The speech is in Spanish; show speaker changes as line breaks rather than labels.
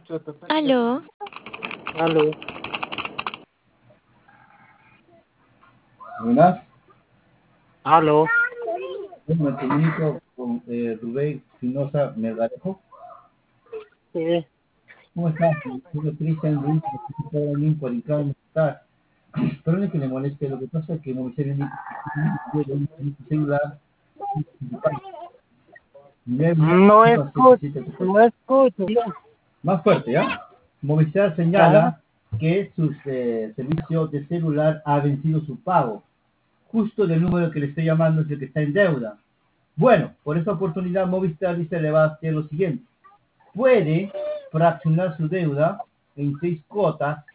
Aló,
Aló.
Buenas,
Aló.
me comunico con Rubén Espinosa Melgarejo.
Sí.
¿Cómo estás? Soy Cristian Luis, de Link por Incán, está. Perdone que le moleste, lo que pasa es que Movistar indica un celular
No escucho, no escucho.
más fuerte, ¿ya? Movistar
Ajá.
señala que su servicio de celular ha vencido su pago. Justo del número que le estoy llamando es el que está en deuda. Bueno, por esa oportunidad Movistar dice le va a hacer lo siguiente. Puede fraccionar su deuda en 6 cuotas